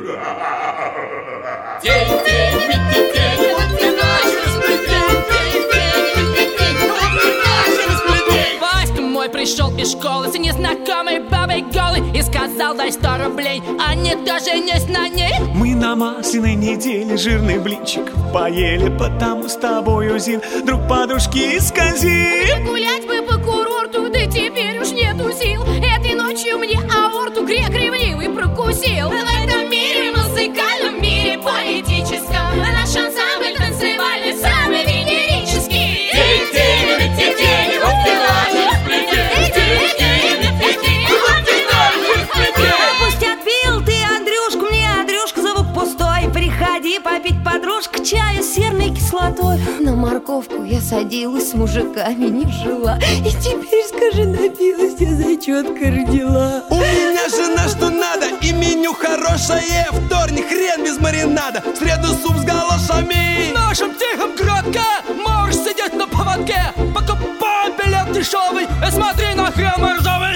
Васька мой пришел из школы с незнакомой бабой голой и сказал: дай 100 рублей, а не то женюсь на ней. Мы на Масляной неделе жирный блинчик поели, потому с тобою, Зин, друг подружки скользили. Гулять бы по курорту, да теперь уж нету сил. Этой ночью мне аорту грек ревнивый прокусил. В этом мире, музыкальном мире поэтическом, наш ансамбль танцевальный самый венерический. Пусть отбил ты, Андрюшку, мне Андрюшка зовут пустой. Приходи попить, подружка, чаю с серной кислотой. На морковку я садилась, с мужиками не жила, и теперь, скажи, набилась, я зачетка родила. У меня жена что надо, и меню хорошее. Вторник хрен без маринада, в среду суп с галошами. В нашем тихом городке можешь сидеть на поводке, покупай билет дешевый и смотри на храм ржавый.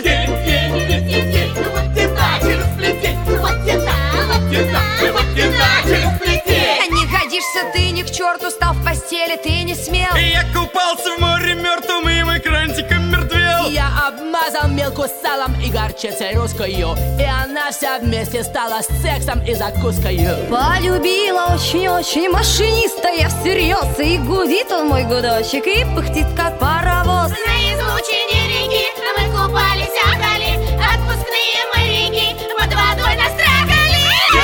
Не годишься ты ни к черту, стал в постели, ты не смел. И я купался в море мертвым, и мой крантиком мертвел. Я обмазал мелку салом и горчицей русскою, и она вся вместе стала с сексом и закускою. Полюбила очень-очень машиниста я всерьез, и гудит он мой гудочек, и пыхтит как паровоз. На излучине реки мы купались, ахали, отпускные моряки под водой настрахали.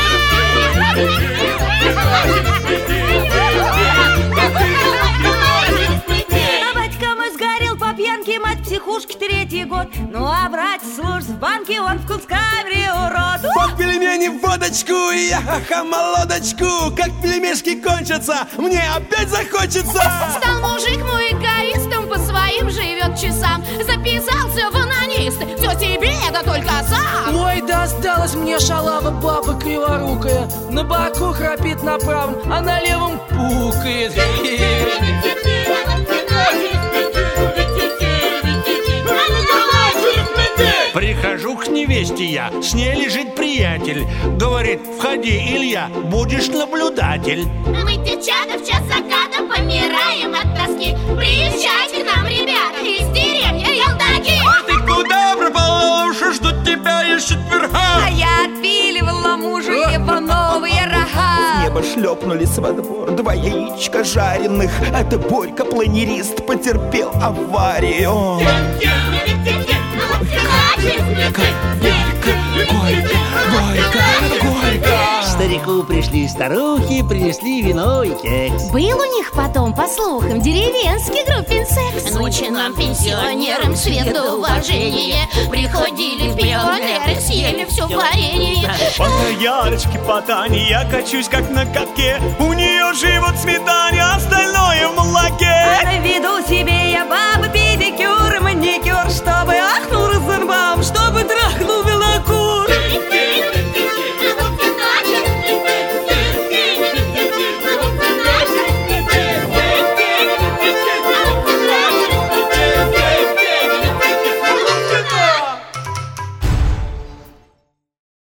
А батька мой сгорел по пьянке, мать психушки 3-й год. Ну а брать служб в банке, он в кунсткамере урод. Под пельмени водочку, и я ха-ха молодочку. Как пельмешки кончатся, мне опять захочется. Стал мужик мой эгоистом, по своим живет часам. Записался в анонисты, все тебе, да только сам. Ой, досталась мне шалава баба криворукая. На боку храпит на правом, а на левом пукает. Прихожу к невесте я, с ней лежит приятель. Говорит: входи, Илья, будешь наблюдатель. Мы, девчата, в час заката помираем от тоски. Приезжайте к нам, ребята, из деревни Елдаки. А ты куда пропала? Уж ждут тебя ищут верха. А я отпиливала мужу его новые рога. С неба шлепнулись во двор 2 яичка жареных. Это Борька, планерист, потерпел аварию. Старику пришли старухи, принесли вино и кекс. Был у них потом, по слухам, деревенский группин секс. Ночи нам, пенсионерам, свет уважение. Приходили пионеры, съели все варенье. По Ярочке, по Тане я качусь как на катке. У нее живот в сметане, остальное в